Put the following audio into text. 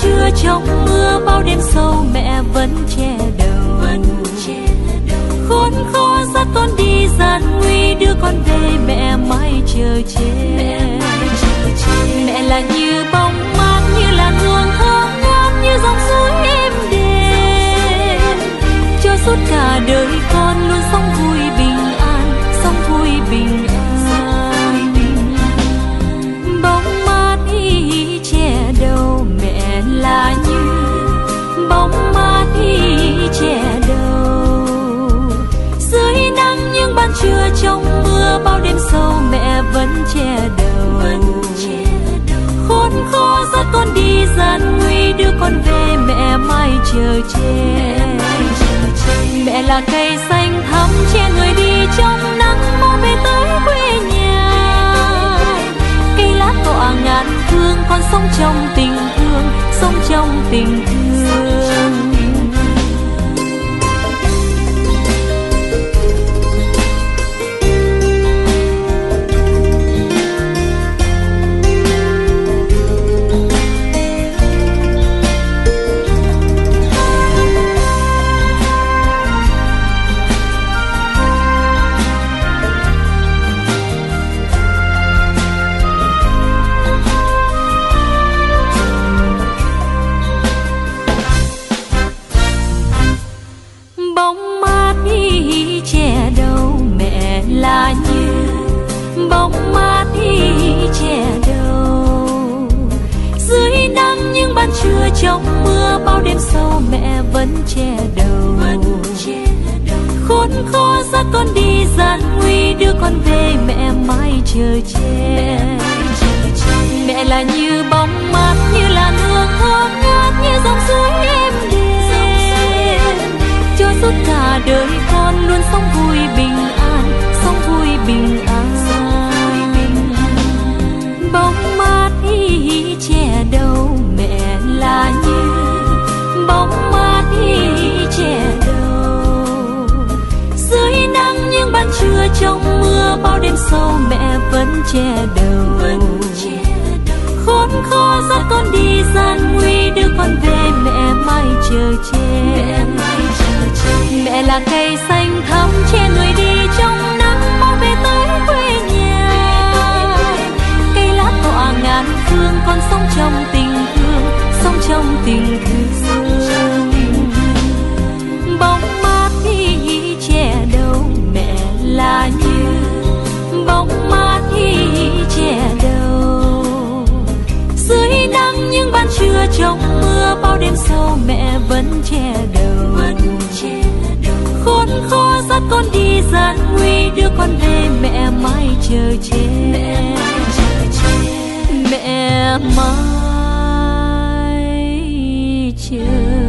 trưa trong mưa bao đêm sâu mẹ vẫn che đầu. Khốn khó dắt con đi gian nguy, đưa con về mẹ mãi chờ che. Mẹ là như bóng mát, như là hương thơm ngát, như dòng suối êm đềm, cho suốt cả đời con luôn sống vui bình an, sống vui bình an. Bóng mát ý che đầu, mẹ là như bóng mát ý che đầu. Dưới nắng những ban trưa trong mưa bao đêm sâu mẹ vẫn che đầu. Khốn khó dắt con đi gian nguy, đưa con về mẹ mãi chờ che. Mẹ là cây xanh thắm che người đi trong nắng, mau về tới quê nhà. Cây lá tỏa ngàn phương, con sống trong tình thương, sống trong tình thương. Là như bóng mát ý che đầu. Dưới nắng những ban trưa trong mưa bao đêm sâu mẹ vẫn che đầu. Khốn khó dắt con đi gian nguy, đưa con về mẹ mãi chờ che. Mẹ là như bóng mát, như là hương thơm ngát, như dòng suối êm đềm, cho suốt cả đời con luôn sống vui bình an, sống vui bình an. Bóng mát ý che đầu, mẹ là như bóng mát ý che đầu. Dưới nắng những ban trưa trong mưa bao đêm sâu mẹ vẫn che đầu. Khốn khó dắt con đi gian nguy, đưa con về mẹ mãi chờ che. Mẹ là cây xanh thắm che người đi trong nắng, mau về tới quê nhà. Cây lá tỏa ngàn phương, con sống trong tình thương, sống trong tình thương. Bóng mát ý che đầu, mẹ là như bóng mát ý che đầu. Dưới nắng những ban trưa trong mưa bao đêm sâu mẹ vẫn che đầu. Khốn khó dắt con đi gian nguy, đưa con về mẹ mãi chờ che. Mẹ mãi chờ.